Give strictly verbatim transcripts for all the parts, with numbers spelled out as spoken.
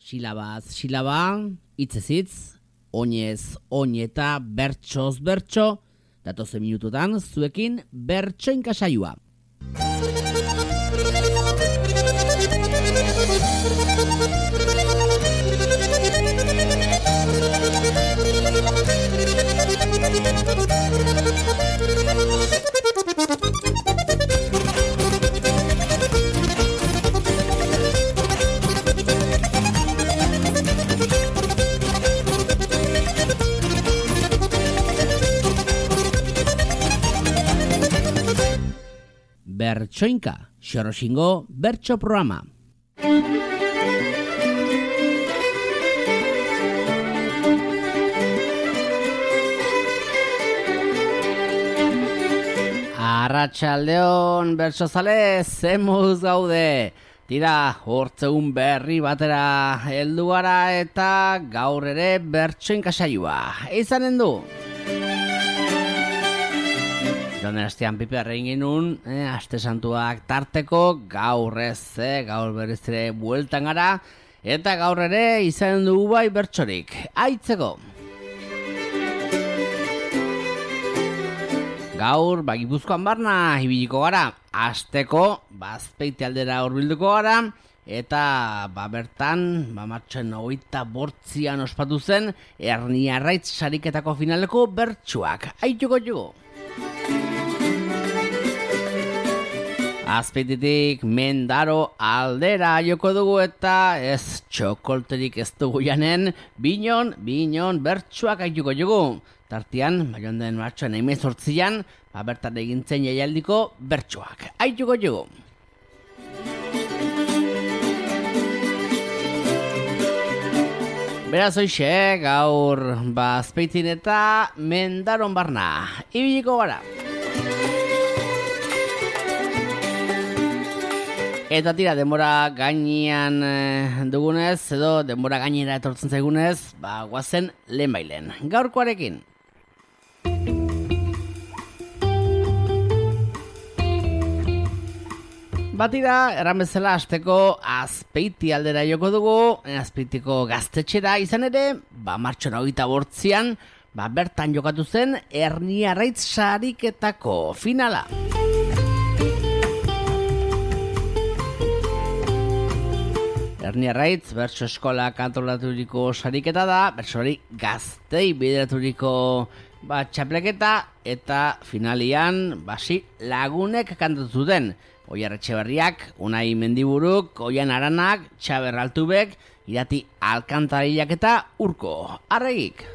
Silabaz, silaba, hitzez hitz, oinez, oin eta bertsoz bertso, datozen minututan zuekin bertsoinka saioa. Bertsoinka, Xoroxingo bertso programa. Arratsaldeon bertsozale, zemuz gaude. Tira, hortzegun berri batera heldu gara eta gaur ere bertsoinka saioa. Izanen du. Jonen astean piper egin genuen, eh, aste santuak tarteko, gaur ez, eh, gaur berriz ere bueltan gara, eta gaur ere izan dugu bai bertsorik. Aitzeko! Gaur, ba, Gipuzkoan barna ibiliko gara, asteko, ba, Azpeiti aldera hurbilduko gara, eta ba, bertan, ba, martxoen hogeita bortzian ospatu zen, Erniarraitz sariketako finaleko bertsuak. Aituko jugo! Azpeititik Mendaro aldera joko dugu eta ez txokolterik ez dugu janen, binon, binon bertsuak aituko jugu. Tartian, baion den martxoen hemezortzian, ba, bertan egintzen jaialdiko bertsuak. Aituko jugu. Beraz hoxe, gaur ba, Azpeitin eta Mendaron barna. Ibiliko gara. Eta tira, denbora gainean e, dugunez, edo denbora gainera etortzen zaigunez, ba, guazen lehen bailen. Gaurkoarekin. Batira, erran bezala, asteko Azpeiti aldera joko dugu, Azpeitiko gaztetxera izan ere, ba, martxoen hogeita bortzian, ba, bertan jokatu zen Erniarraitz sariketako finala. Erniarraitz, bertso eskola antolaturiko sariketa da, bertso hori gaztei bideraturiko ba, txapleketa, eta finalian basi lagunek kantatu den. Oiar Etxeberriak, Unai Mendiburuk, Oian Aranak, Txaber Altubek, Irati Alkantarilak eta Urko Arregik.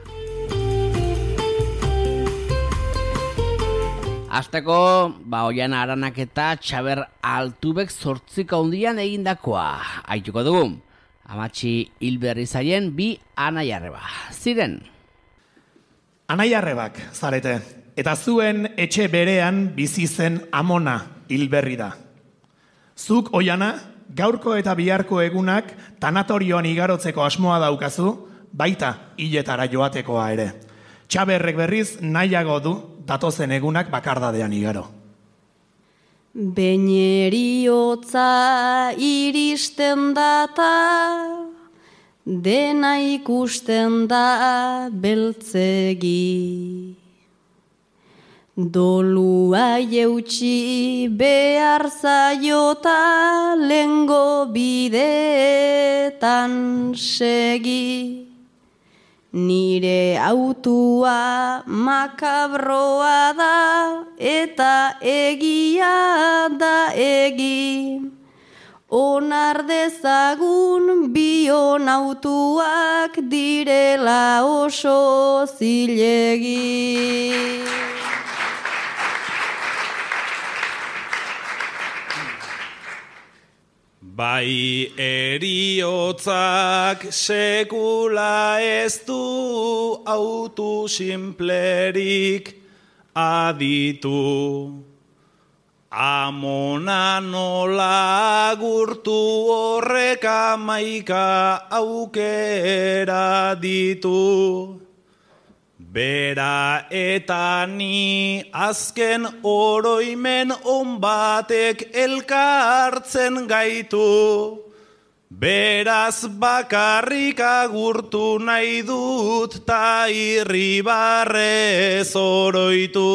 Azteko, ba, Oian Aranak eta Txaber Altubek zortziko handian egindakoa. Aituko dugu, Amatxi Hilberri zaien bi anaiarreba. Ziren. Anaiarrebak zarete, eta zuen etxe berean bizi zen Amona Hilberri da. Zuk, Oiana, gaurko eta biharko egunak tanatorioan igarotzeko asmoa daukazu, baita hiletara joatekoa ere. Txaberrek berriz nahiago du datozen egunak bakardadean igaro. Beñeriotza iristen data, dena ikusten da beltzegi. Dolua jeutsi behar zaiota lengo bideetan segi. Nire autua makabroa da eta egia da egi. Onar dezagun bion autuak direla oso zilegi. Bai eriotzak sekula ez du autu simplerik aditu. Amona nola agurtu horrek amaika aukera ditu. Bera eta ni azken oroimen on batek elkartzen gaitu. Beraz bakarrik agurtu nahi dut ta irribarrez oroitu.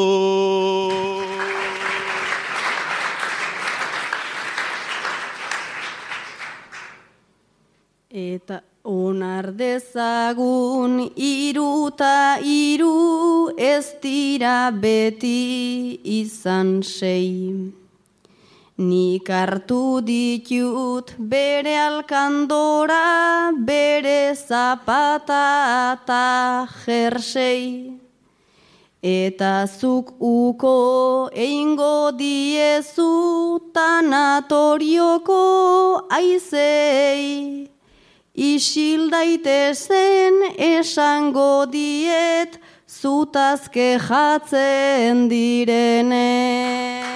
Eta onar dezagun hiru ta hiru ez dira beti izan sei. Nik hartu ditut bere alkandora, bere zapata eta jersei. Eta zuk uko eingo diezu tanatorioko aizei. Isil daitezen esango diet zutaz kejatzen direne.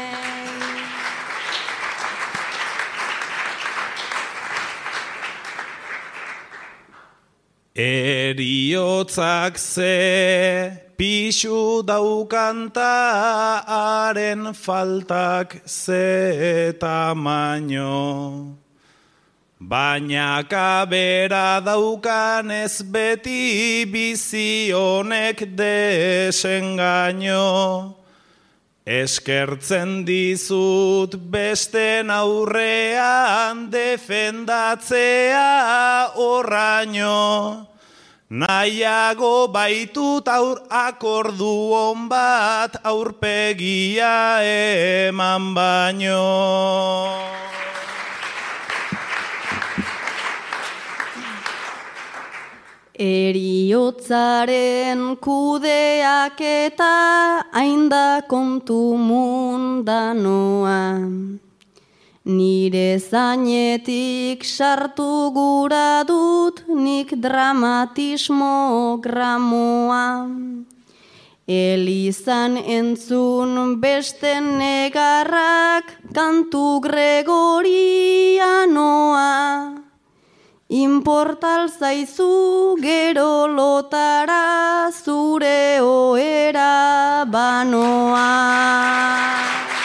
Eriotzak ze pixu daukanta haren faltak ze tamaino. Baina kabera daukanez beti bizi honek desengaino. Eskertzen dizut besten aurrean defendatzea horraino. Nahiago baitut aur akorduon bat aurpegia eman baino. Eriotzaren kudeak eta hainda kontu mundanoa. Nire zainetik sartu gura dut nik dramatismo gramoa. Elizan entzun besten negarrak kantu gregorianoa. Inportal zaizu gero lotara zure oera banoa.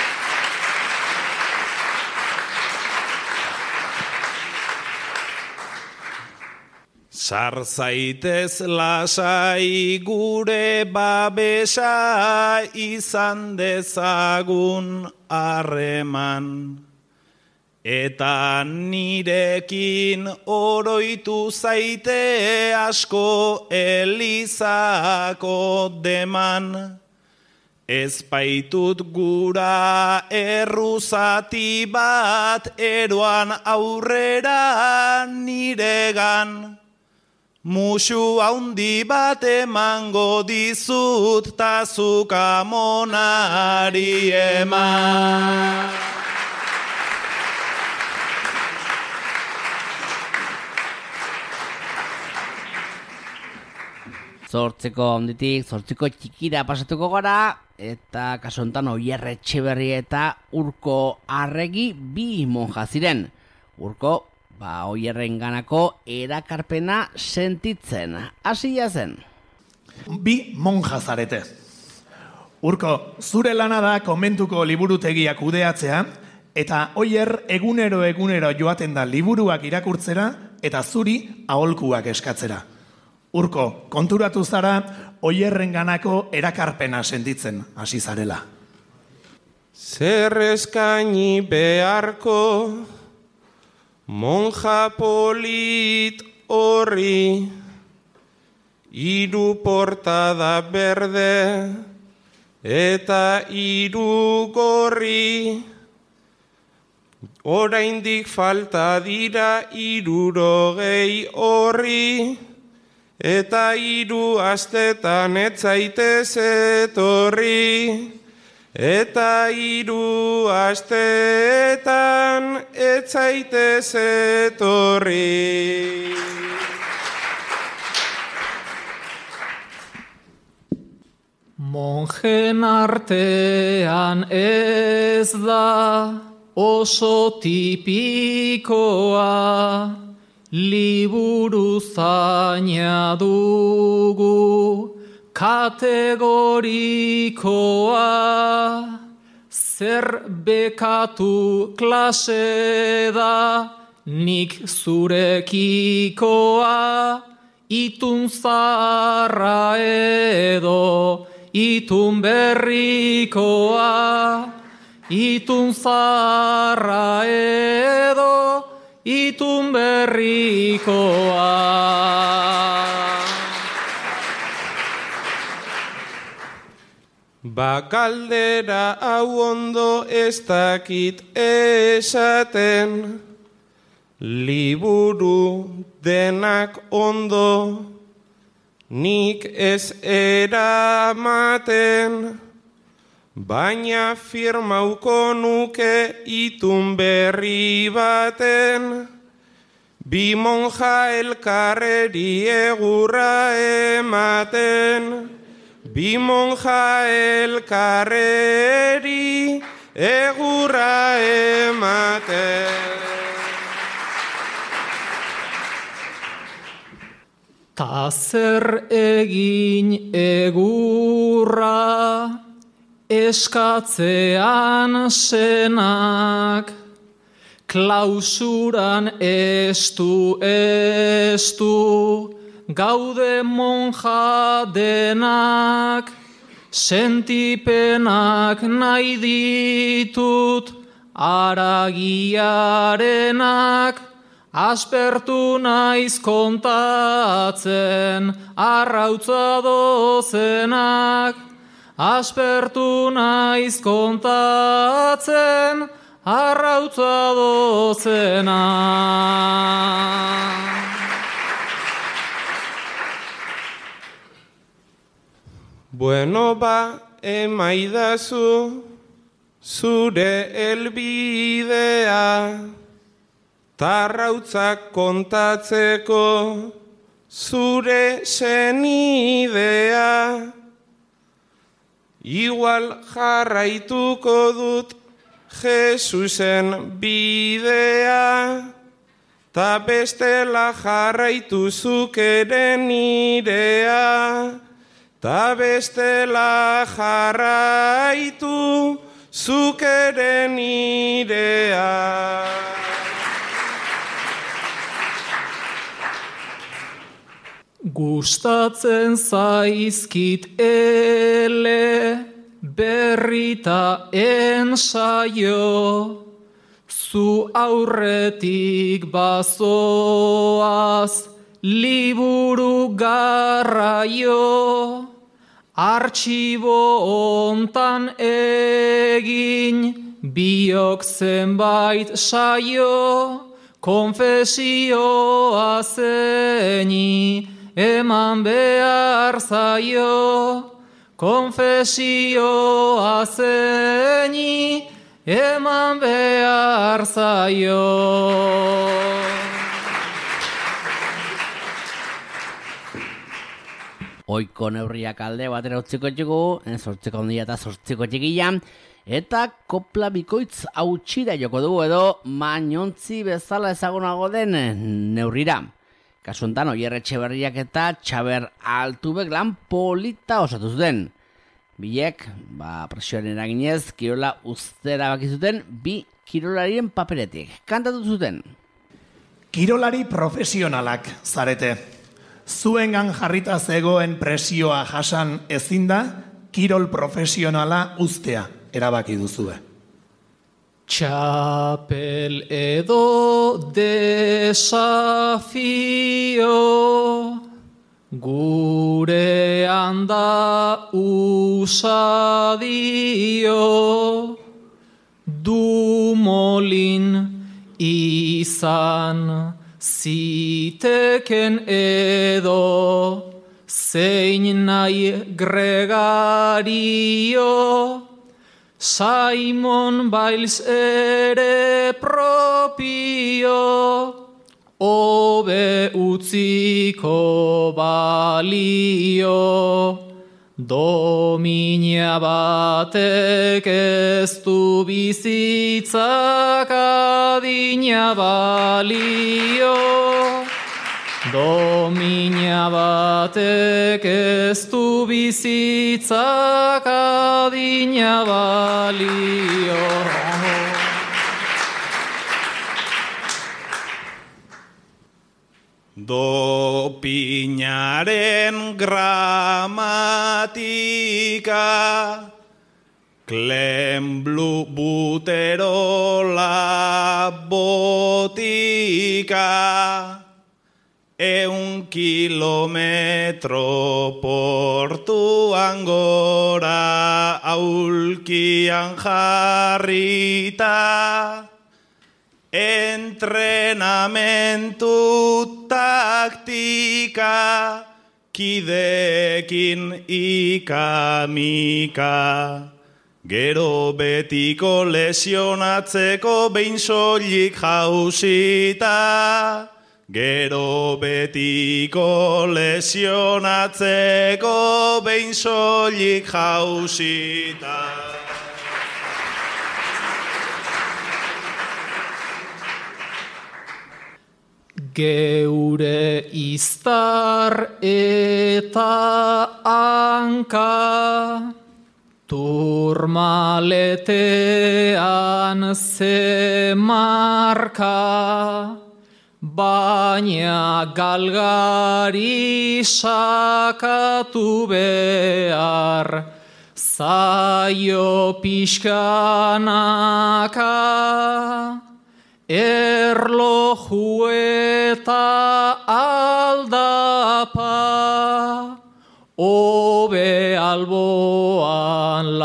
Sar zaitez lasai gure babesa izan dezagun harreman. Eta nirekin oroitu zaite asko Elizako deman. Ez baitut gura erruzati bat eroan aurrera niregan. Musu haundi bat emango dizut ta zuk amonari eman. Zortzeko onditik, zortziko txikira pasatuko gara, eta kasu honetan Oier Etxeberri eta Urko Arregi bi monja ziren. Urko, ba, Oierren ganako erakarpena sentitzen. Hasia zen. Bi monja zarete. Urko, zure lana da konbentuko liburutegiak kudeatzea, eta Oier egunero egunero joaten da liburuak irakurtzera, eta zuri aholkuak eskatzera. Urko, konturatu zara Oierren ganako erakarpena sentitzen hasi zarela. Zer eskaini beharko monja polit horri, hiru portada berde eta hiru gorri, oraindik falta dira hirurogei horri, eta hiru astetan ez zaitez etorri, eta hiru astetan ez zaitez etorri. Monjen artean ez da oso tipikoa, liburu zaina dugu kategorikoa, zer bekatu klase da nik zurekikoa, itun zarra edo, itun berrikoa, itun zarra edo, itun berrikoa. Bakaldera hau ondo ez dakit esaten, liburu denak ondo, nik ez eramaten, baina firmauko nuke itun berri baten, bi monja elkarreri egurra ematen, bi monja elkarreri egurra ematen. Ta zer egin egurra eskatzean senak, klausuran estu estu, gaude monja denak, sentipenak nahi ditut, aragiarenak, aspertu naiz kontatzen, arrautza dozenak, aspertu naiz kontatzen, arrautza dozenak. Bueno ba, emaidazu, zure elbidea, tarrautzak kontatzeko, zure senidea. Igual jarraituko dut Jesusen bidea, ta bestela jarraitu zuk ere nirea. Ta bestela jarraitu zuk ere nirea. Gustatzen zaizkit ele, berrita ensaio, zu aurretik bazoaz, liburu garraio, artxibo ontan egin, biok zenbait saio, konfesioa zeini, eman behar zaio, konfesioa zeini, eman behar zaio. Oiko neurriak alde batera utziko txugu, sortzeko ondia eta sortzeko txikian, eta kopla bikoitz hautxira joko dugu edo mainontzi bezala ezagunago den neurrira. Kasu honetan, Oier Etxeberriak eta Txaber Altubek lan polita osatu zuten. Bilek, ba, presioaren eraginez, kirola ustera bakizuten bi kirolarien paperetik. Kantatu zuten. Kirolari profesionalak zarete. Zuengan jarrita zegoen presioa jasan ezin da, kirol profesionala ustea erabaki duzue. Txapel edo desafio, gurean da usadio, dumolin izan ziteken edo, zein nahi gregario, Simon Biles ere propio, obe utziko balio, domina batek ez du bizitzak adina balio, domina batek ez du bizitzak adina balio. Dopinaren gramatika, Klenblu buterola botika, eun kilometro portuan gora aulkian jarrita, entrenamentu taktika, kidekin ikamika. Gero betiko lesionatzeko behin soilik jausita, Gero betiko lesionatzeko behin soilik jausita. Geure iztar eta hanka, Turmaletean ze marka, baina galgari sakatu behar, zaio pixkanaka, erloju eta aldapa, obe alboan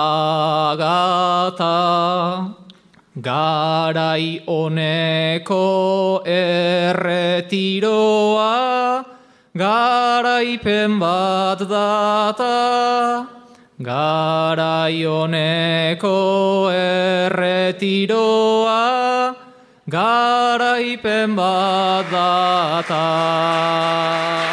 lagata, garai honeko erretiroa, garaipen bat data, garai honeko erretiroa, garaipen bat data.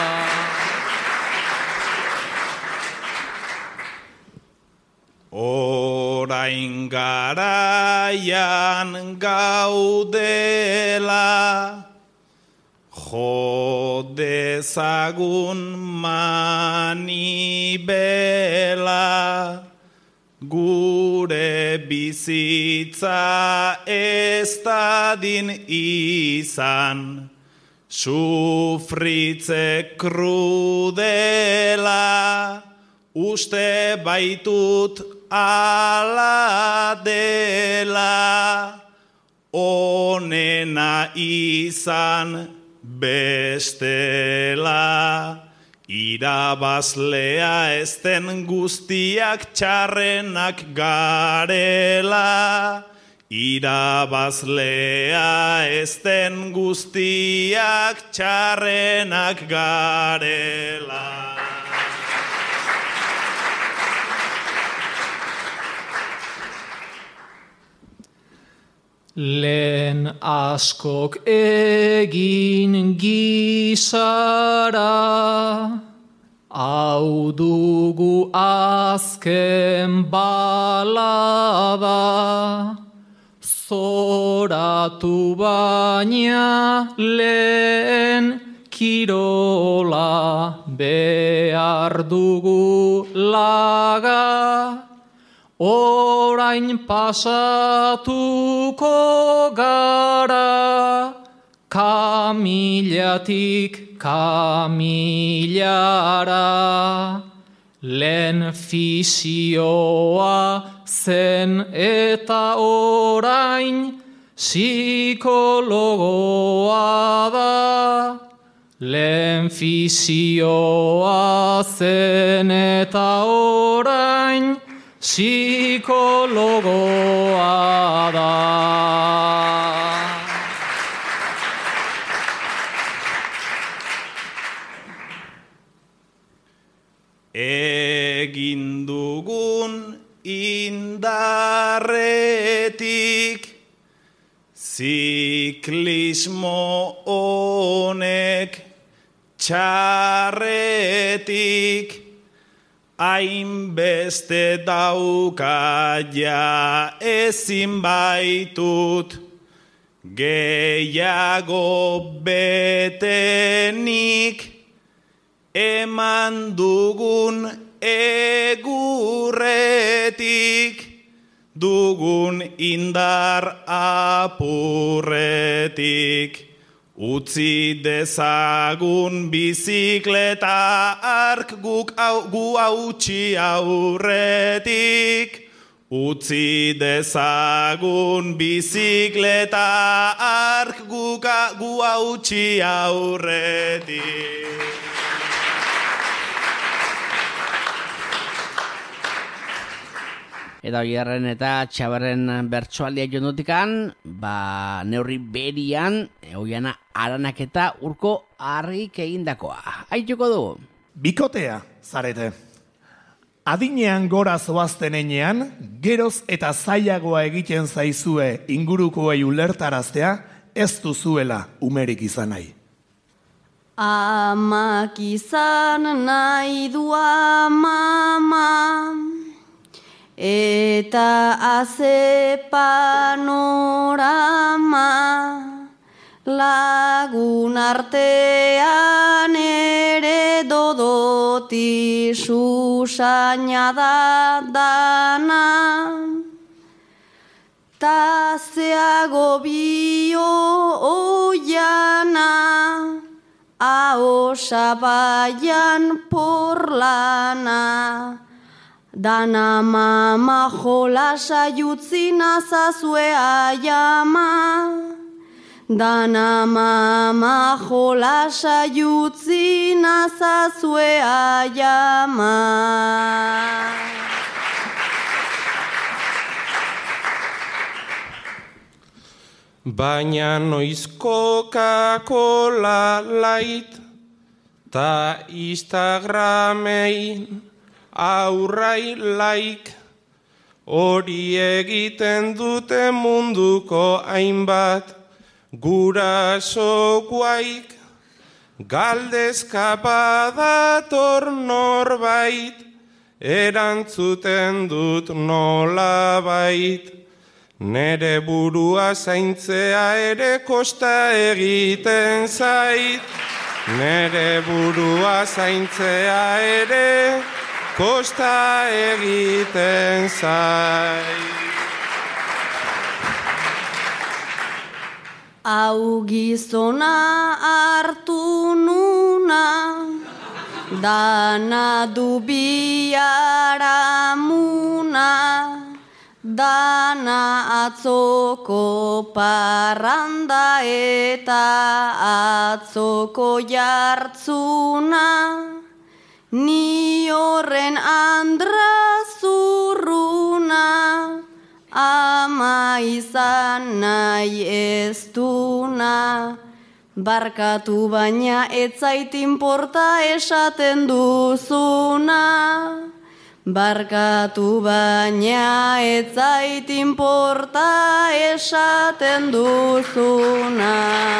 Orain garaian gaudela, jo dezagun manibela, gure bizitza ez dadin izan, sufritze krudela, uste baitut ala dela, onena izan bestela, irabazlea ezten guztiak txarrenak garela, irabazlea ezten guztiak txarrenak garela. Lehen askok egin gisara, hau dugu azken balada, zoratu baina lehen kirola behar dugu laga, orain pasatuko gara, kamilatik kamilara. Lehen fisioa zen eta orain psikologoa da. Lehen fisioa zen eta orain psikologoa da. Egin dugun indarretik, ziklismo honek txarretik, hainbeste dauka ja ezin baitut, gehiago betenik, eman dugun egurretik, dugun indar apurretik, Utzi dezagun bizikleta ark guk au, gu hautsi aurretik. Utzi dezagun bizikleta ark guk gu hautsi aurretik. Eta oierren eta txabarren bertsoaldia jondotikan, ba, neurri berian, oiana aranak eta urko argik egindakoa. Aituko du. Bikotea, zarete. Adinean gora zoazten enean, geroz eta zailagoa egiten zaizue ingurukoei ulertaraztea, ez duzuela umerik izan nahi. Amak izan nahi du amama, eta aze panorama, lagun artean ere dodoti susaina da dana, ta zeago bio oiana, ahosa baian porlana. Dana mama jolasa jutzina zazue aiama. Dana mama jolasa jutzina zazue aiama. Baina noiz Coca-Cola light ta Instagramein aurrai like, hori egiten dute munduko hainbat guraso guaik, galdezka badator norbait, erantzuten dut nolabait, nere burua zaintzea ere kosta egiten zait, nere burua zaintzea ere kosta egiten zait. Hau gizona hartu nuna, dana du biharamuna, dana atzoko parranda eta atzoko jartzuna, ni horren andra zurruna, ama izan nahi ez duna. Barkatu baina ez zait inporta esaten duzuna. Barkatu baina ez zait inporta esaten duzuna.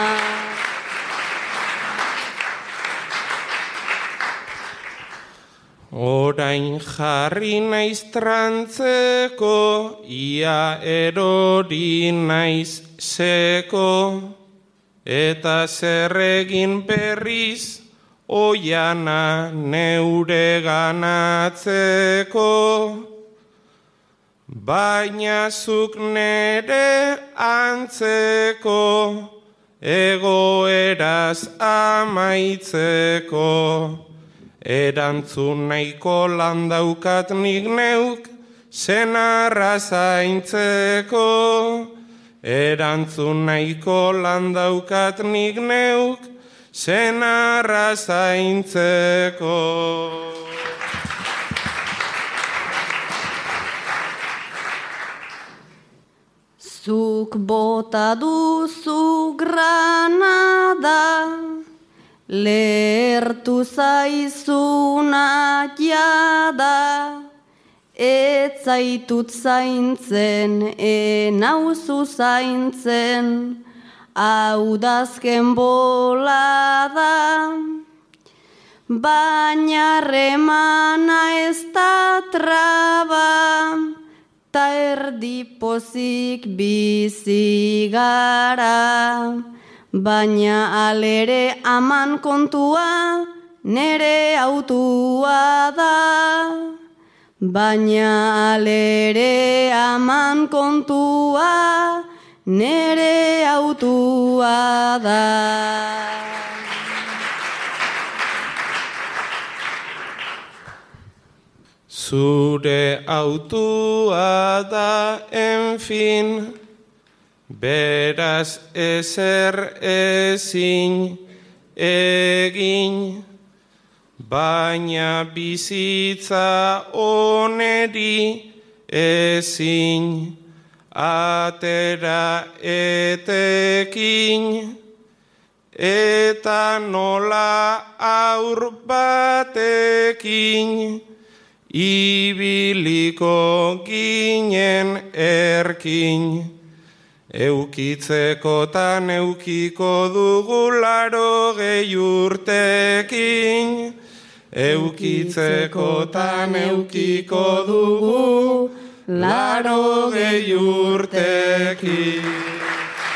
Orain jarri naiz trantzeko, ia erori naiz seko, eta zerregin berriz oiana neure ganatzeko. Baina zuk nere antzeko, egoeraz amaitzeko. Erantzun nahiko landaukat nik neuk, senarra zaintzeko. Erantzun nahiko landaukat nik neuk, senarra zaintzeko. Zuk bota duzu granada, lehertu zaizuna jada, ez zaitut zaintzen, enauzu zaintzen, hau dazken bolada. Baina remana ez da traba, ta erdi pozik bizi gara. Baina alere aman kontua, nere autua da. Baina alere aman kontua, nere autua da. Zure autua da, enfin, beraz ezer ezin egin, baina bizitza oneri ezin, atera etekin, eta nola aur batekin, ibiliko ginen erkin, eukitzekotan eukiko dugu larogei urtekin, eukitzekotan eukiko dugu larogei urtekin.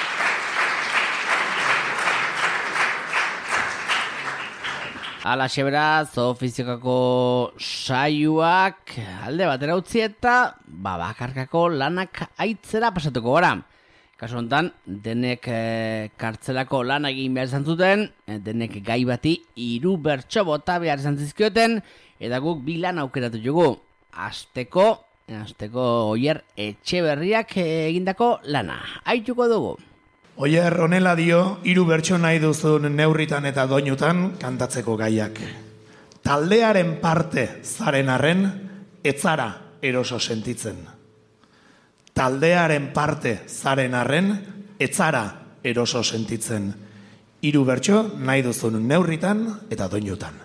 Ala xeberaz, ofizikako saioak alde batera utzi eta babakarkako lanak aitzera pasatuko gara. Kasu honetan, denek e, kartzelako lan egin behar izan zuten, denek gai bati hiru bertso bota behar izan zizkioten, eta guk bi lan aukeratu dugu. Asteko, asteko Oier Etxeberriak egindako lana. Aituko dugu. Oier honela dio, hiru bertso nahi duzun neurritan eta doinutan kantatzeko gaiak. Taldearen parte zaren arren, etzara eroso sentitzen. Taldearen parte zaren arren, etzara eroso sentitzen. Hiru bertso nahi duzun neurritan eta doinutan.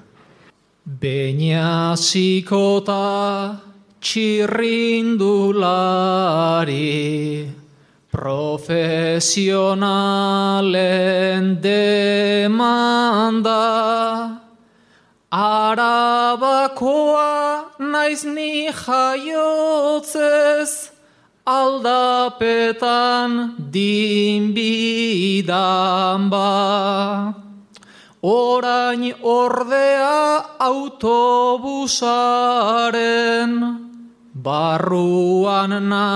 Beñasikota txirrindulari, profesionalen demanda, Arabakoa naiz ni jaiotzez, aldapetan dinbidan ba. Orain ordea autobusaren, barruan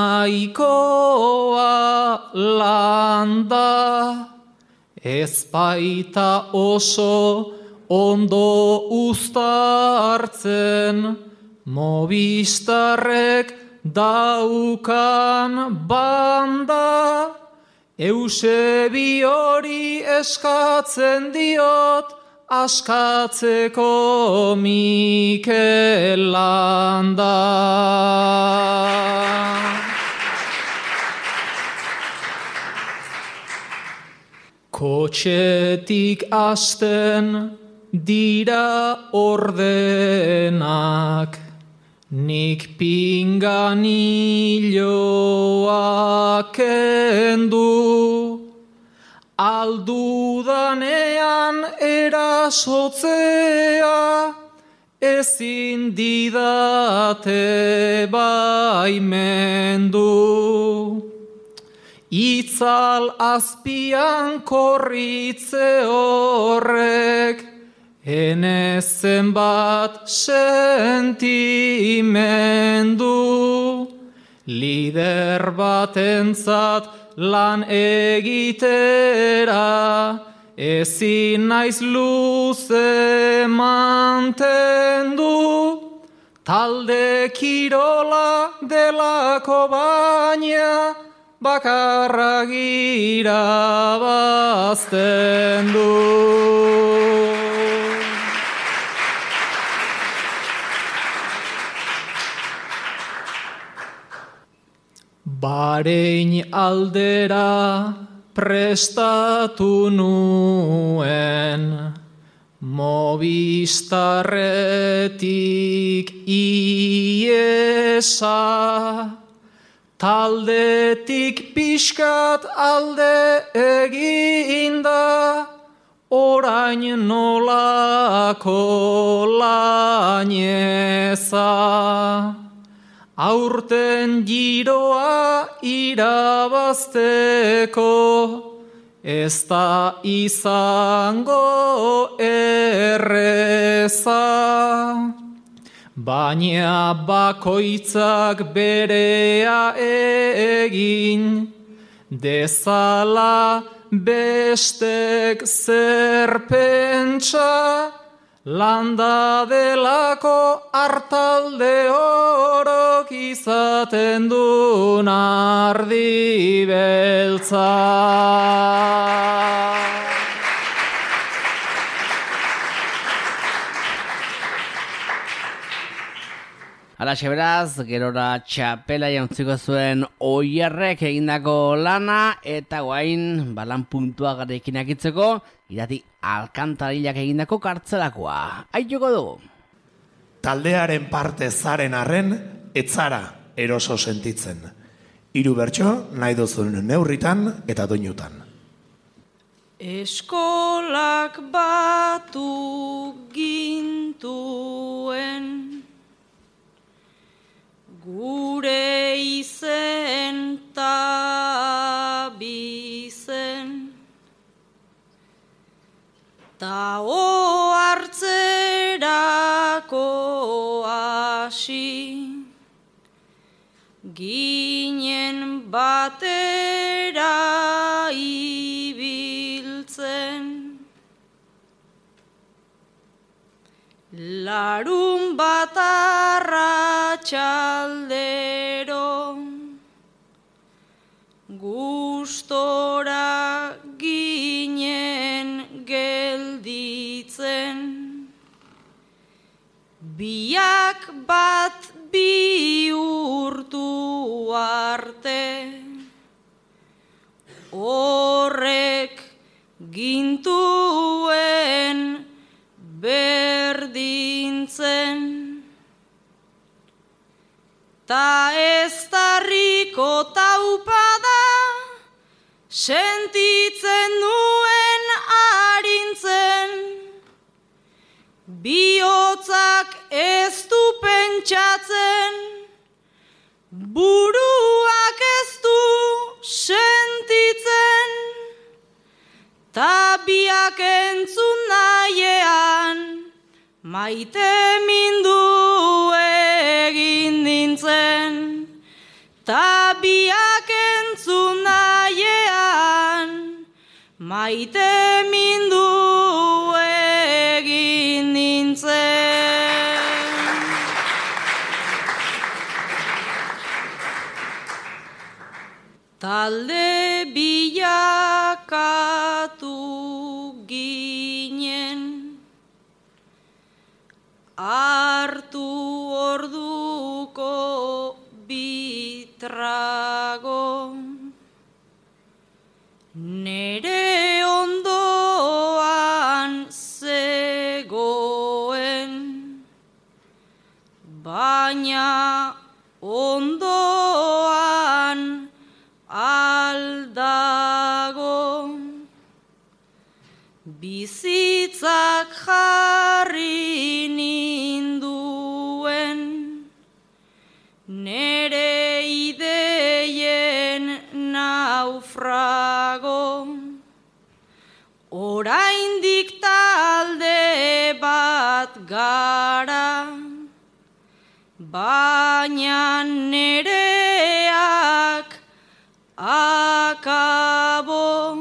nahikoa landa, ez baita oso ondo uztartzen, Movistarrek daukan banda, Eusebi hori eskatzen diot, askatzeko Mikel Landa. Kotxetik hasten dira ordenak, nik pinganilloa kendu, aldudanean erasotzea, ezin didate baimendu. Itzal azpian korritze horrek, enezen bat sentimendu, lider batentzat lan egitera, ezin naiz luze mantendu, talde kirola delako baina, bakarra irabazten du. Barein aldera prestatu nuen, Movistarretik iesa, taldetik pixkat alde eginda, orain nolako laineza. Aurten giroa irabazteko, ez da izango erreza. Baina bakoitzak berea egin, dezala bestek zer pentsa, landa delako hartalde orok izaten du nardi beltza. Alaxe beraz, gerora txapela jantziko zuen Oierrek egindako lana, eta guain balan puntua garekin akitzeko, irati Alkantarilak egindako kartzelakoa. Aituko dugu. Taldearen parte zaren arren, etzara eroso sentitzen. Hiru bertso nahi duzun neurritan eta doinutan. Eskolak batu gintuen, gure izen ta bizen, ta ohartzerako hasi, ginen batera ibiltzen. Larun bat arratsaldero, gustora ginen gelditzen. Biak bat bihurtu arte, horrek gintuen berdintzen. Ta ez tarriko taupada, sentitzen nuen arintzen. Bihotzak ez du pentsatzen, buruak ez du sentitzen. Ta biak entzun nahiean, maite mindu egin nintzen. Ta biak entzun nahiean, maite mindu egin nintzen. Talde bilakatu ginen, hartu orduko bitrago, nere ondoan zegoen, baina ondoan aldago. Bizitzak jarri ninduen, nere ideien naufrago. Oraindik talde bat gara, baina nereak akabo.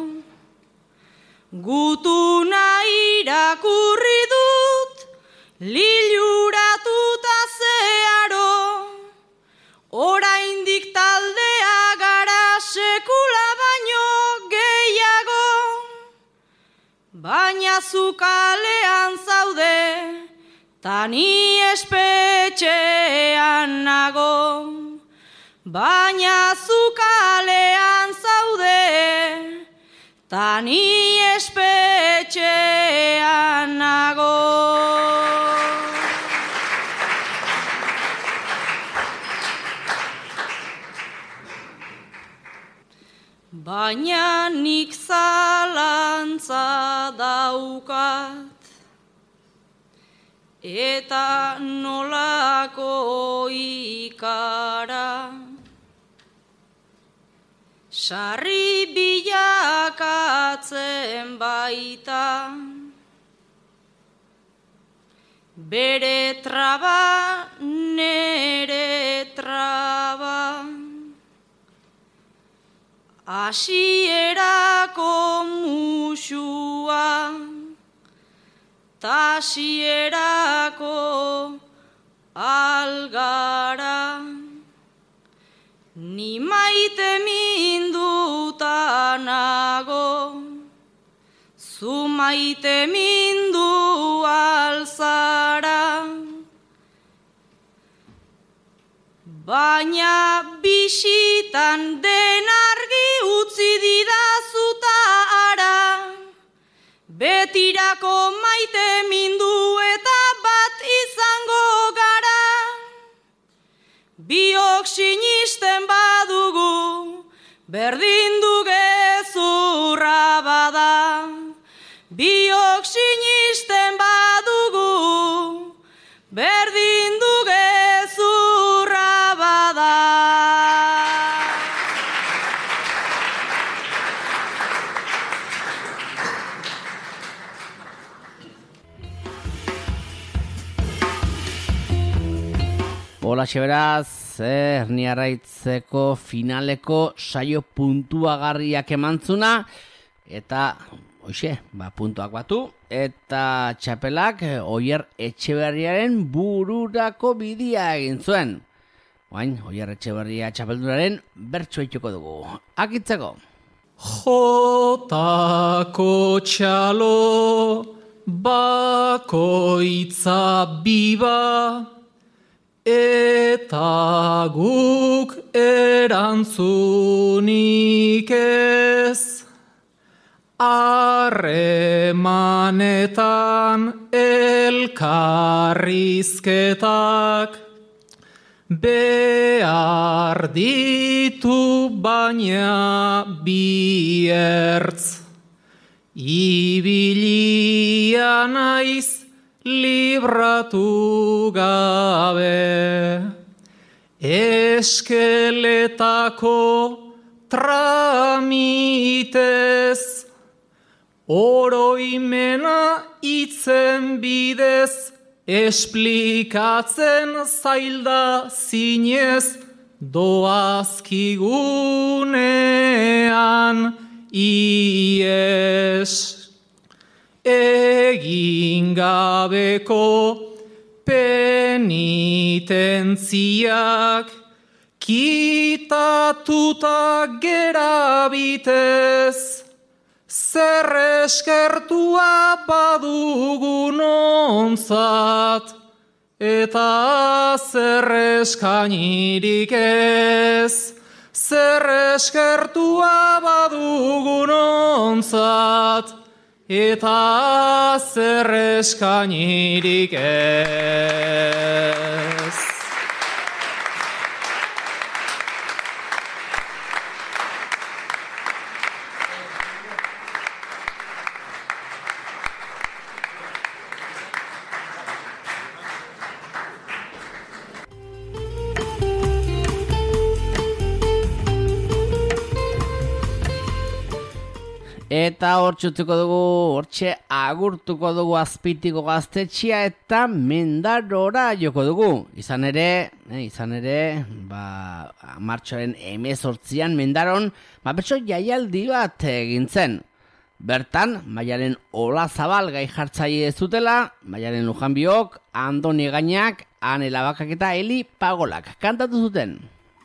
Gutuna irakurri dut, liluratuta zeharo, oraindik taldea gara sekula baino gehiago. Baina zu kalean zaude, ta ni espetxean nago. Baina zu kalean zaude, ta ni espetxean nago. Baina nik zalantza daukat, eta nolako ikara. Sarri bilakatzen baita, bere traba, nere traba. Hasierako musua, tasierako algara, ni maite minduta nago, zu maite mindu alzara. Baina bisitan den argi utzi didazuta ara, betirako maite mindu eta bat izango gara. Biok sinisten badugu, berdin du gezurra bada. Biok sinisten badugu, berdin du gezurra bada. Hola, beraz, Erniarraitzeko finaleko saio puntuagarriak emantzuna, eta, hoxe, ba, puntuak batu, eta txapelak Oier Etxeberriaren bururako bidia egin zuen. Oain, Oier Etxeberria txapeldunaren bertso itxuko dugu. Akitzeko. Jotako txalo bakoitza biba, eta guk erantzunik ez, harremanetan elkarrizketak behar ditu baina bi ertz. Ibilia naiz libratu gabe, eskeletako tramitez, oroimena itzen bidez, esplikatzen zailda zinez, doazkigunean ies. Egin gabeko penitentziak kitatuta gerabitez, zer eskertua badugun ontzat, eta zer eskainirik ez, zer eskertua badugun ontzat, eta zer eskainirik ez. Eta hortxutuko dugu, hortxe agurtuko dugu Azpitiko gaztetxea eta Mendarora joko dugu. Izan ere, eh, izan ere, ba, martxoaren hemezortzian Mendaron, ba, bertso jaialdi bat egin zen. Bertan, Maialen Olazabal gai jartzaile ez zutela, Maialen Lujanbiok, Andoni Gainak, Ane Labakak eta Eli Pagolak kantatu zuten.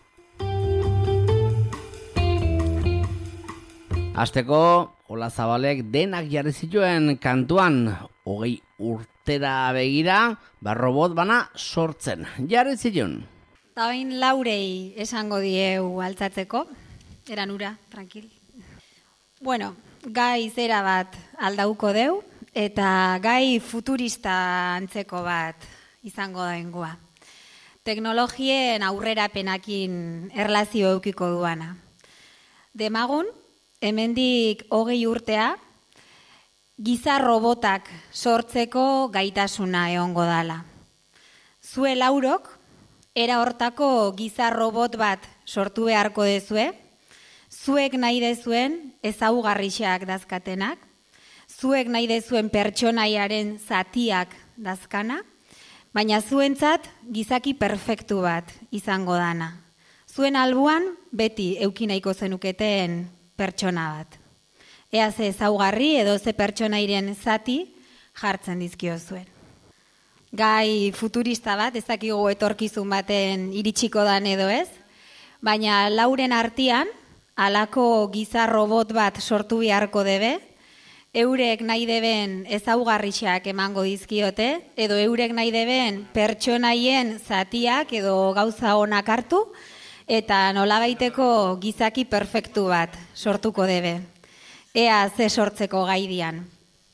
Hasteko, Olazabalek denak jarri zituen kantuan, hogei urtera begira, ba robot bana sortzen. Jarri zituen. Ta bain Laurei esango dieu altzatzeko, eran ura, tranquil. Bueno, gai zera bat aldauko deu, eta gai futurista antzeko bat izango daengoa. Teknologien aurrerapenakin erlazio eukiko duana. Demagun, hemendik hogei urtea, giza robotak sortzeko gaitasuna egongo dala. Zue laurok, era hortako giza robot bat sortu beharko dezue, zuek nahi dezuen ezaugarrixak dazkatenak, zuek nahi dezuen pertsonaiaren zatiak dazkana, baina zuentzat gizaki perfektu bat izango dana. Zuen albuan beti eukinaiko zenuketen pertsona bat. Ea ze ezaugarri edo ze pertsonairen zati jartzen dizkio zuen. Gai futurista bat, ez dakigu etorkizun baten iritsiko dan edo ez, baina lauren artean, halako giza robot bat sortu beharko debe, eurek nahi deben ezaugarrixak emango dizkiote, edo eurek nahi deben pertsonaien zatiak edo gauza onak hartu, eta nolabaiteko gizaki perfektu bat sortuko debe. Ea ze sortzeko gaidian.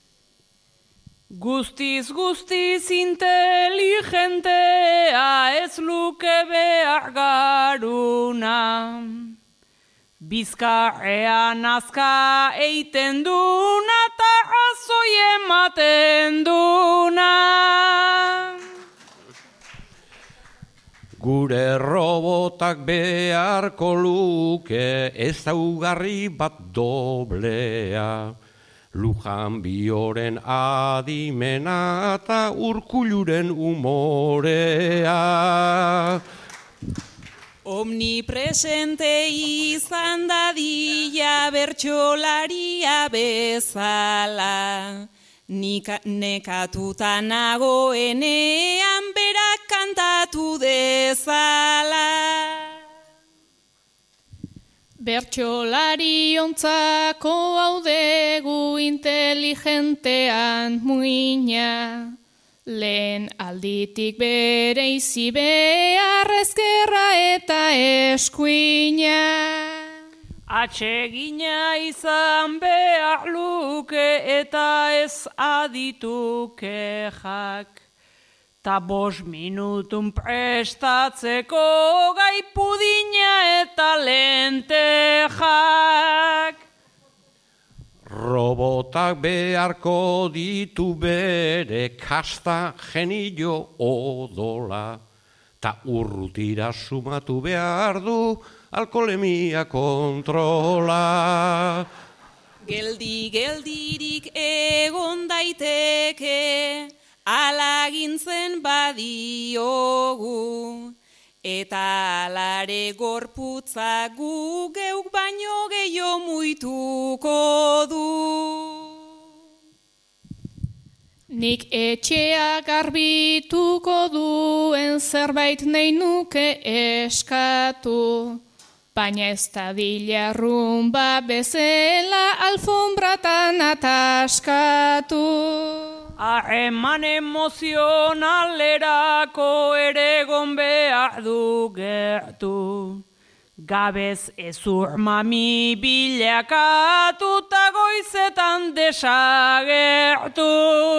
Guztiz, guztiz inteligentea ez luke behar garuna. Bizkarrean azka eiten duna eta azoi ematen duna. Gure robotak beharko luke ezaugarri bat doblea. Lujan bioren adimena eta urkuluren umorea. Omnipresente izan dadila bertsolaria bezala. Nika, nekatuta nagoenean berak kantatu dezala. Bertsolari ontzako haudegu inteligentean muina. Lehen alditik bere izi behar ezkerra eta eskuina. Atsegina izan behar luke eta ez aditu kexak. Ta bos minutun prestatzeko gai pudina eta lentejak. Robotak beharko ditu bere kasta genio odola, ta urrutira sumatu behar du alkoholemia kontrola. Geldi geldirik egon daiteke, alagintzen badiogu, eta alare gorputza gu geuk baino gehiago muituko du. Nik etxea garbituko duen zerbait nahi nuke eskatu, baina ez da dilarrumba bezala alfombratan ataskatu. Harreman emozionalerako ere egon behar du gertu. Gabez ezur mami bilakatu ta goizetan desagertu.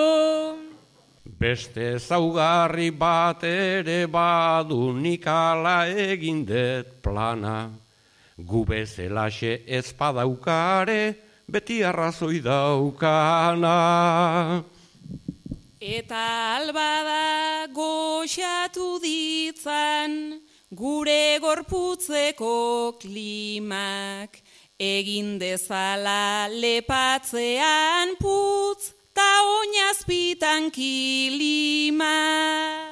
Beste zaugarri bat ere badu nik ala egin dut plana. Gu bezelaxe ez padaukare, beti arrazoi daukana. Eta albada goxatu ditzan, gure gorputzeko klimak, egin dezala lepatzean putz, ta oinazpitan kilima.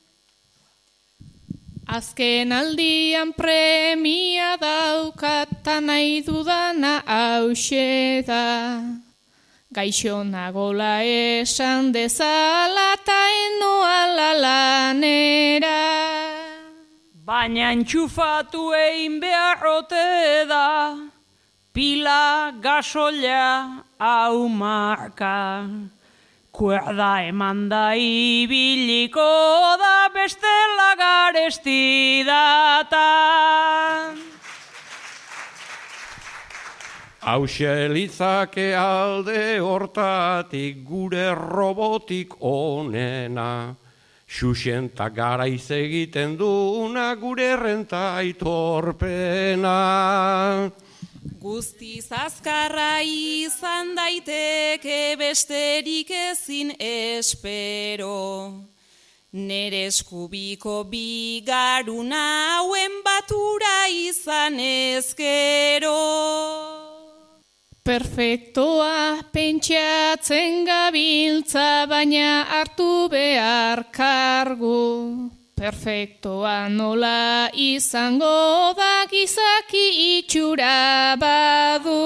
Azken aldian premia daukat, ta nahi dudana hauxe da. Gaixo nagola esan dezala ta enoala lanera. Baina entxufatu egin beharrote da, pila gasoila hau marka. Kuerda eman da ibiliko da bestela garesti data. Hauxe litzake alde hortatik gure robotik onena. Xuxenta garaiz egiten duna gure renta aitorpena. Guztiz azkarra izan daiteke besterik ezin espero. Nere eskubiko bigaruna hauen batura izan ezkero. Perfektoa pentsatzen gabiltza, baina hartu behar kargu. Perfektoa nola izango da gizaki itxura badu.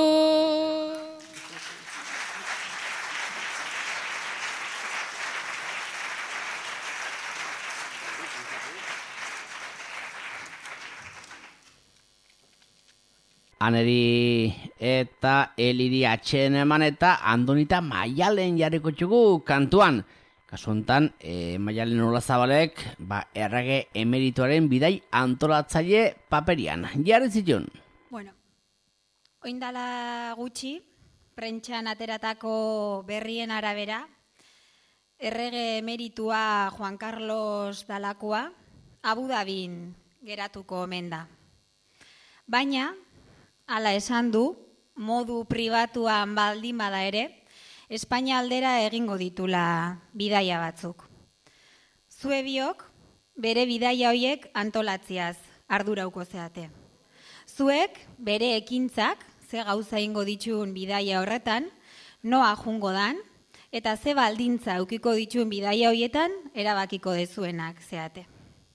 Aneri eta Eliri atxeen eman eta Andonita Maialen jarriko txugu kantuan. Kasu honetan, e, Maialen Olazabalek ba, errege emerituaren bidai antolatzaile paperian. Jarri zituen. Bueno, oindala gutxi, prentxan ateratako berrien arabera, errege emeritua Juan Carlos Dalakoa Abu Dhabin geratuko omen da. Baina, hala esan du, modu pribatuan baldin bada ere, Espainia aldera egingo ditula bidaia batzuk. Zue biok, bere bidaia hoiek antolatziaz ardurauko zeate. Zuek, bere ekintzak, ze gauza ingo ditxun bidaia horretan, noa jungo dan, eta ze baldintza eukiko ditxun bidaia hoietan, erabakiko dezuenak zeate.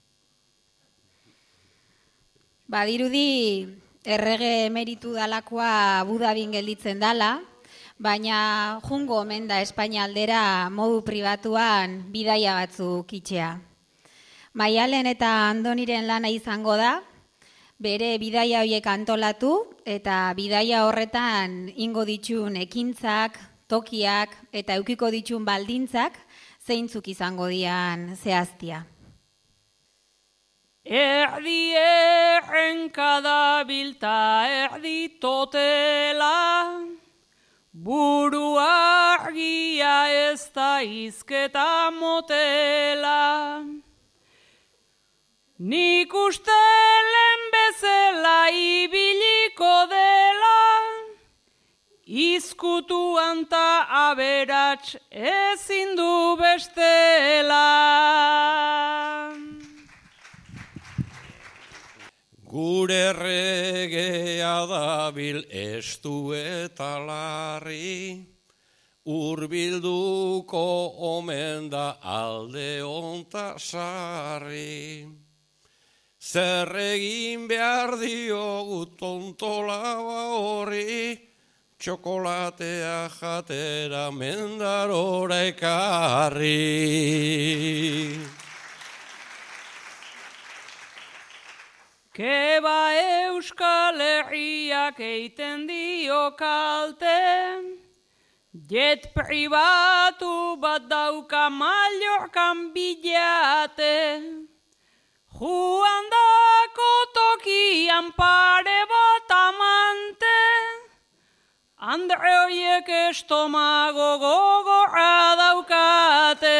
Badirudi, errege emeritu dalakoa Abu Dhabin gelditzen dala, baina jungo omen da Espainia aldera modu pribatuan bidaia batzuk itxea. Maialen eta Andoniren lana izango da, bere bidaia horiek antolatu eta bidaia horretan ingo ditxun ekintzak, tokiak eta eukiko ditxun baldintzak zeintzuk izango dian zehaztia. Erdi errenka dabilta erdi totela, burua argia ez da izketa motela. Nik uste lehen bezala ibiliko dela, izkutuan ta aberats ezin du bestela. Gure regea dabil estu eta larri, urbilduko omen da alde onta sarri. Zer egin behar diogu tontolaba horri, txokolatea jatera mendarora ekarri. Keba Euskal Herriak eiten dio kalte, jet pribatu bat dauka Mallorcan bilate. Juan dako tokian pare bat amante, Andre hoiek estomago gogorra daukate.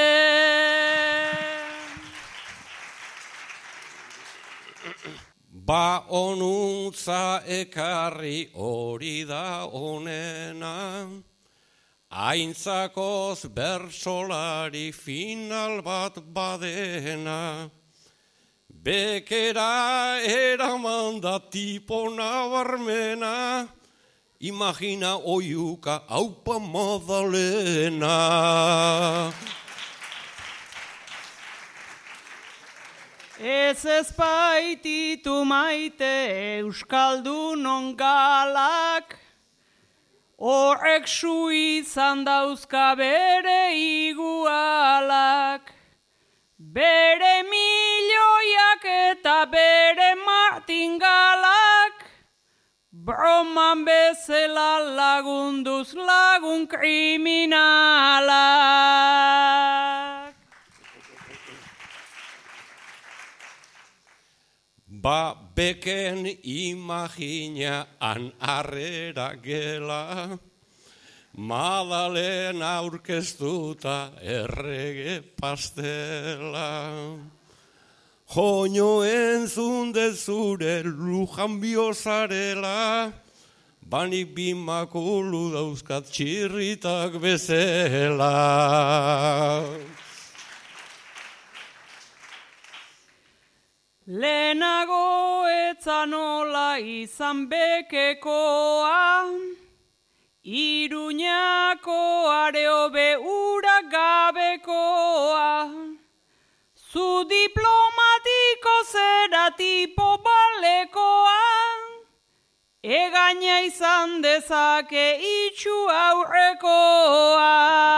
Ba onuntza ekarri hori da onena, aintzakoz bersolari final bat badena. Bekera eraman da tipo nabarmena, imagina oiuka aupa Madalena. Ez ez baititu maite Euskaldun ongalak, horrek su izan dauzka bere igualak. Bere milioiak eta bere martingalak, broman bezala lagunduz lagun kriminalak. Ba beken imagina han arrera gela, Madalena aurkeztuta errege pastela. Joño entzun dezure lujan biozarela, banik bimakulu dauzkat txirritak bezela. Lehenago etzanola izan bekekoa, Iruñako areobe urak gabekoa. Zu diploma tipo balekoa, egaina izan dezake itxu aurrekoa.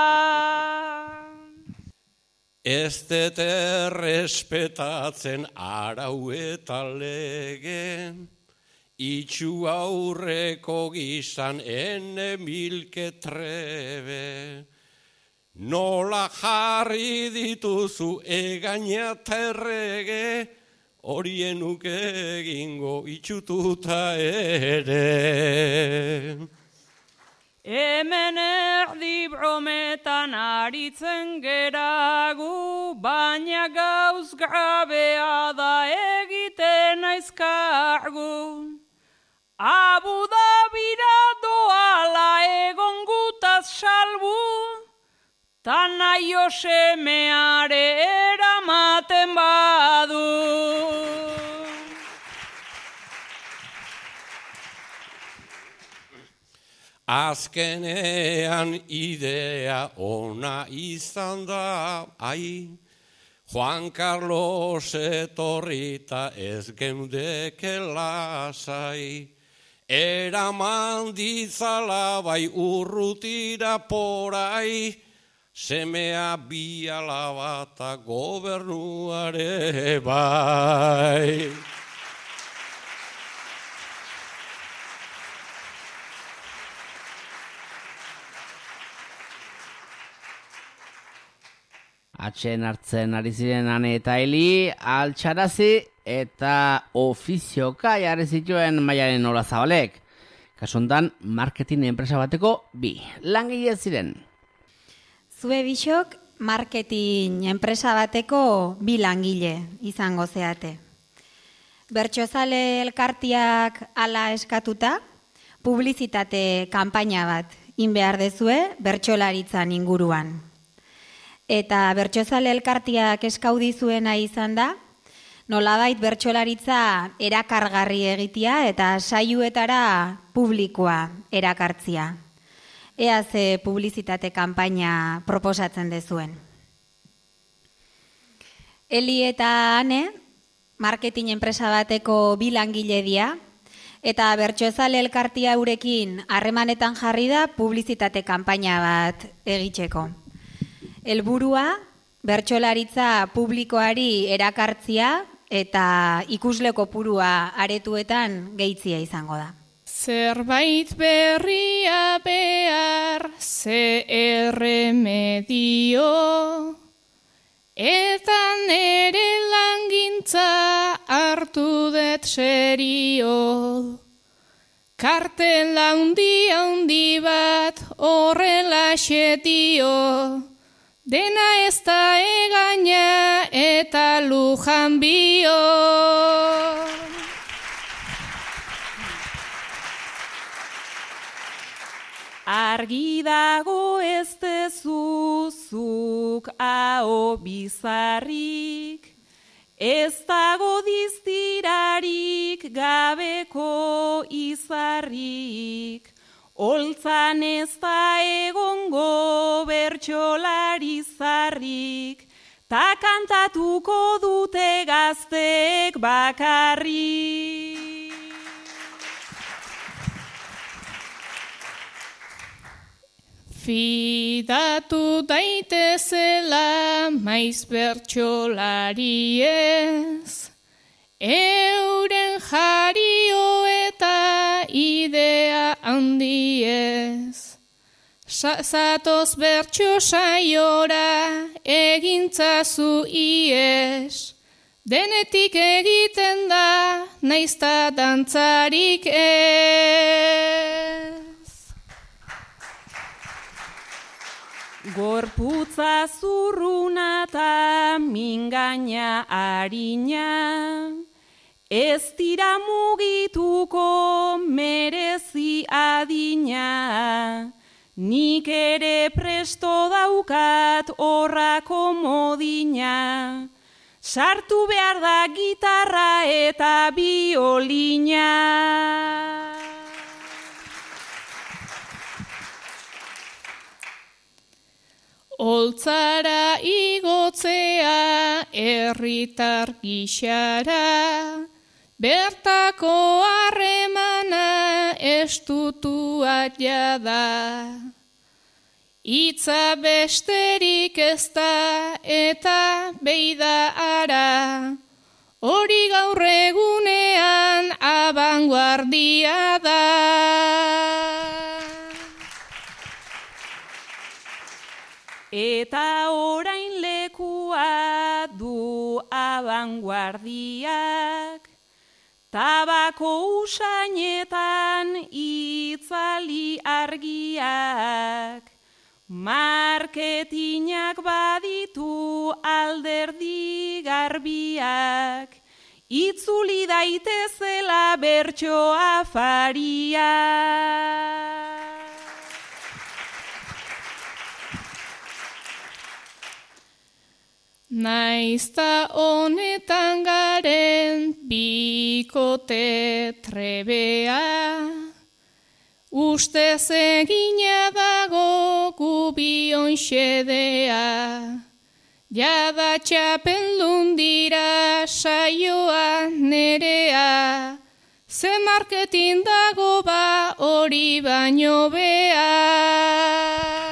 Ez dut errespetatzen arau eta lege, itxu aurreko gizan ene milke trebe. Nola jarri dituzu egaina terrege, horien nuke egingo itxututa ere. Hemen erdi brometan aritzen geragu, baina gauz grabea da egiten aizkargu. Abu Dabira doala egon gutaz salbu, tana Josemeare eramaten badu. Azkenean idea ona izan da, ai, Juan Carlos etorrita ez geundeke lasai, eraman ditzala bai urrutira porai, semea bi alabata gobernuare bai. Atxen hartzen ari ziren Ane eta Eli, altxarazi eta ofizioka jarri zituen Maialen Olazabalek. Kasontan, marketing enpresa bateko bi. Langile ziren. Zue bisok, marketing enpresa bateko bi langile izango zeate. Bertsozale elkartiak hala eskatuta, publizitate kanpaina bat in behar dezue bertsolaritzan inguruan. Eta bertsozale elkartiak eskaudi zuena izan da, nolabait bertsolaritza erakargarri egitea eta saioetara publikoa erakartzia. Ea ze publizitate kanpaina proposatzen dezuen. Eli eta Ane, marketing enpresa bateko bi langile dira, eta bertsozale elkartia eurekin harremanetan jarri da publizitate kanpaina bat egitzeko. Helburua bertsolaritza publikoari erakartzia eta ikusle kopurua aretuetan gehitzia izango da. Zerbait berria behar, ze erremedio, eta nere langintza hartu dut serio. Kartel handi handi bat horrela xetio, dena ez da egaina eta lujan bio. Argi dago ez dezuzuk aho bizarrik, ez dago diztirarik gabeko izarrik. Holtzan ez da egongo bertsolari zarrik, ta kantatuko dute gazteek bakarrik. Fidatu daitezela maiz bertsolariez, euren jario eta idea handiez. Zatoz bertso saiora egintzazu ies, denetik egiten da naizta dantzarik ez. Gorputza zurruna eta mingaina harina, ez dira mugituko merezi adina, nik ere presto daukat horrako modina, sartu behar da gitarra eta biolina. Oltzara igotzea herritar gixara, bertako harremana estutua jada. Itza besterik ez da eta beida ara, hori gaur egunean abanguardia da. Eta orain lekua du abanguardiak, tabako usainetan itzali argiak, marketinak baditu alderdi garbiak, itzuli daitezela bertso afariak. Naizta honetan garen bikote trebea, ustez egina dago gubion xedea, jada txapeldun dira saioa nerea, ze marketin dago ba hori baino bea.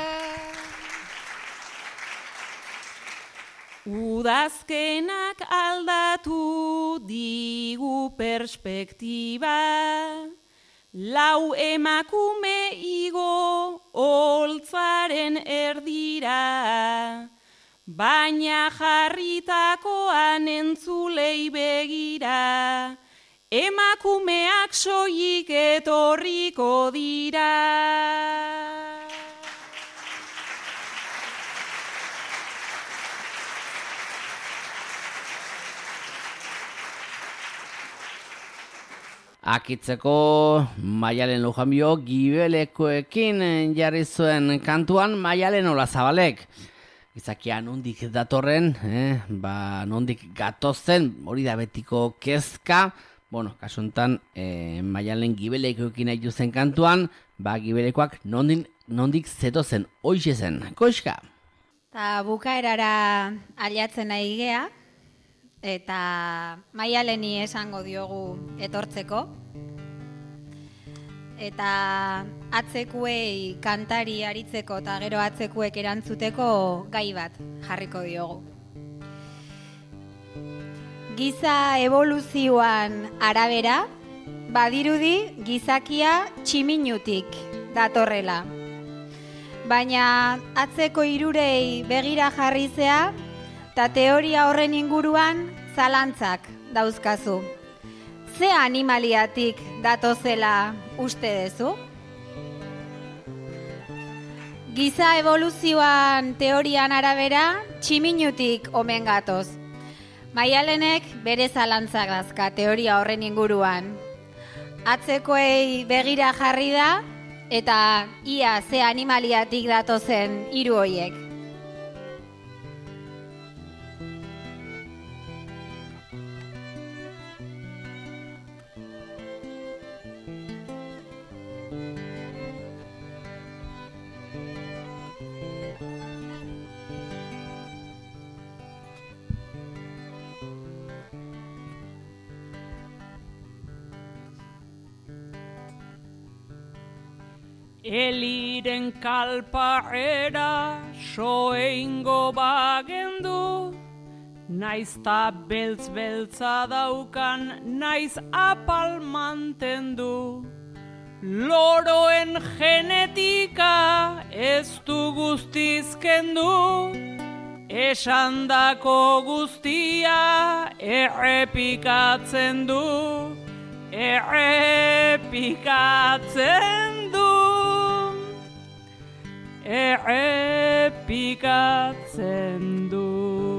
Udazkenak aldatu digu perspektiba, lau emakume igo oltzaren erdira, baina jarritakoan entzulei begira, emakumeak soilik etorriko dira. Akitzeko Maialen Lujanbio gibelekoekin jarri zuen kantuan Maialen Olazabalek. Izakia nondik datorren, eh? ba, nondik gatozen, hori da betiko kezka. Bueno, kasuntan eh, Maialen gibelekoekin nahi zen kantuan, ba, gibelekoak nondik, nondik zetozen, hoixe zen, koiska. Ta bukaerara aliatzen nahi gea, eta Maialeni esango diogu etortzeko. Eta atzekuei kantari aritzeko eta gero atzekuek erantzuteko gai bat jarriko diogu. Giza evoluzioan arabera, badirudi gizakia tximinutik datorrela. Baina atzeko hirurei begira jarrizea, eta teoria horren inguruan zalantzak dauzkazu. Ze animaliatik datozela uste dezu? Giza evoluzioan teorian arabera, tximinutik omen gatoz. Maialenek bere zalantzak dazka teoria horren inguruan. Atzekoei begira jarri da, eta ia ze animaliatik datozen hiru hoiek. Eliren kalpaera soeingo bagendu, naiz ta beltz-beltza daukan, naiz apal mantendu. Loroen genetika ez du guztiz kendu, esandako guztia errepikatzen du, errepikatzen du. Errepikatzen du.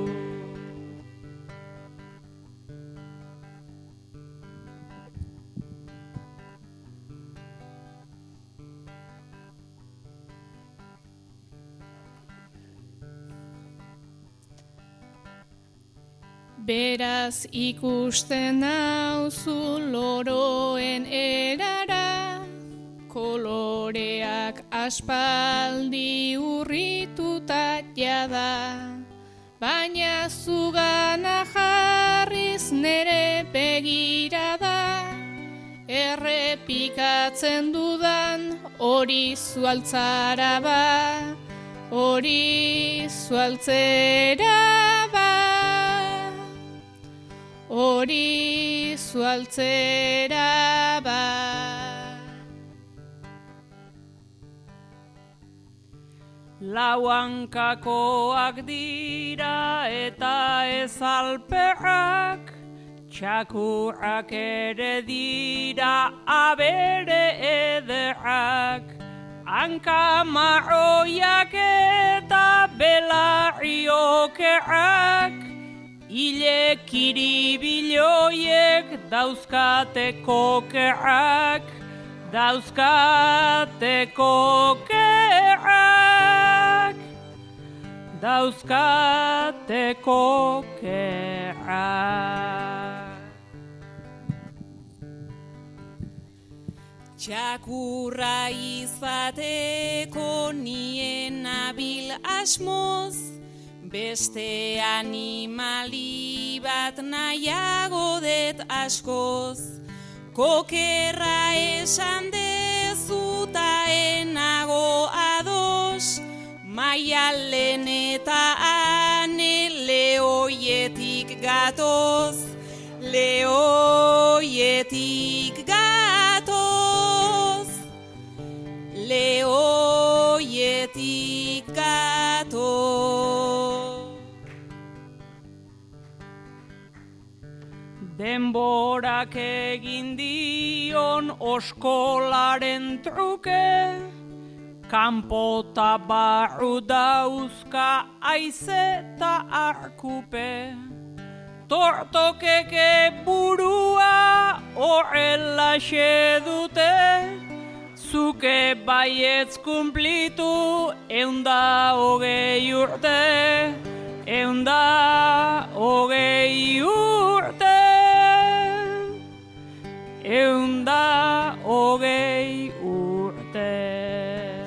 Beraz ikusten nauzu loroen erara, koloreak aspaldi urrituta jada, baina zugana jarriz nere begirada, errepikatzen dudan hori zualtzara ba, hori zualtzera ba, hori zualtzera ba. Lauankakoak dira eta ez alperrak, txakurrak ere dira abere ederrak, hanka marroiak eta belarri okerrak, hile kiribiloiek dauzkate kokerrak, dauzkate kokerrak, dauzkate kokerrak. Txakurra izateko nien nabil asmoz, beste animali bat nahiago det askoz. Kokerra esan dezuta enago ados, maialen eta ane lehoietik gatoz, lehoietik gatoz, lehoietik gatoz. Denborak egin dion oskolaren truke, kanpota barru dauzka aize eta arkupe. Tortokeke burua horrelaxe dute, zuke baietz kumplitu eunda hogei urte, eunda hogei urte. Eunda hogei urte.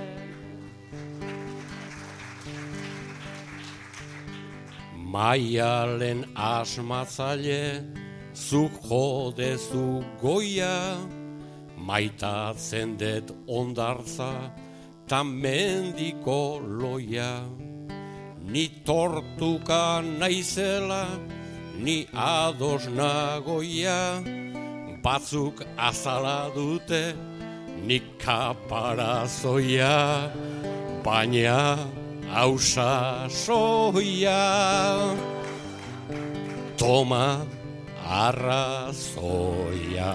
Maialen asmatzaile, zuk jodezu goia, maitatzen det ondartza, ta mendiko loia. Ni tortuka naizela, ni ados nagoia, batzuk azala dute, nik kaparazoia, baina hausa soia, toma arrazoia.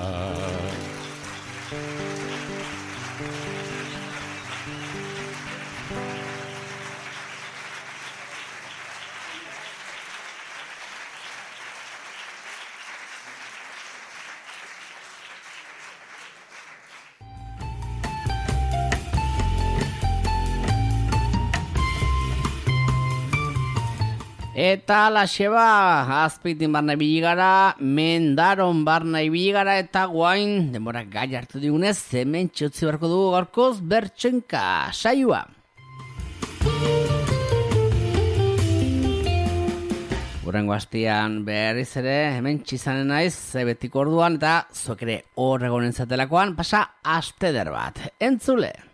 Eta laxeba, azpitin barna ibili gara, mendaron barna ibili gara, eta guain, denbora gai hartu digunez, hemen txotzi barko dugu gaurkoz bertxenka saioa. Hurrengo hastian berriz ere, hemen txizanen naiz, betiko orduan, eta zuek ere horregonen zatelakoan, pasa aste der bat. Entzule!